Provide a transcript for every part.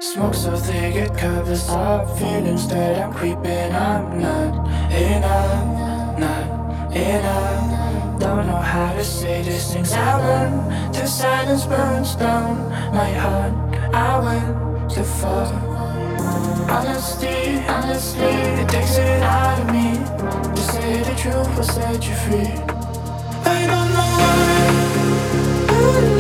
Smoke so thick it covers up feelings that I'm creeping. I'm not enough, not enough. Don't know how to say these things out loud. The silence burns down my heart. I went too far. Honesty, honestly, it takes it out of me. To say the truth will set you free. I don't know why. Oh,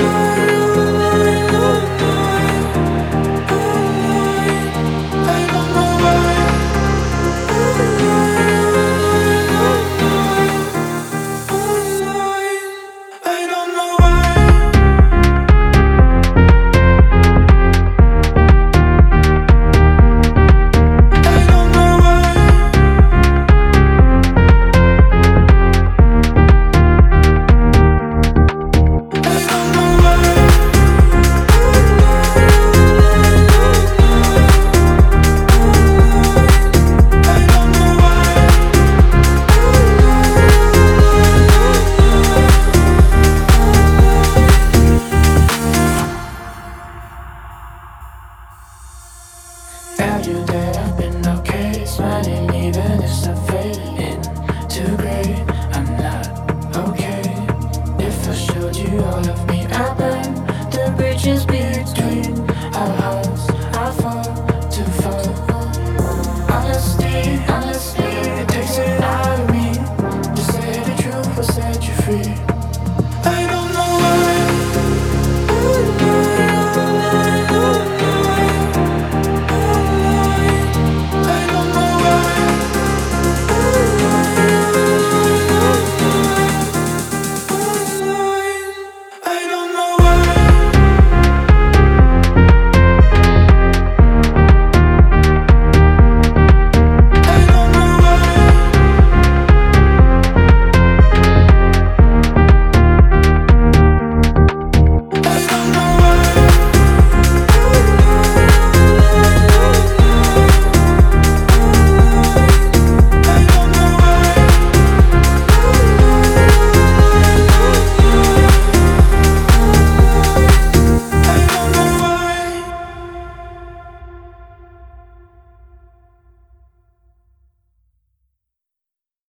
tell you that I'm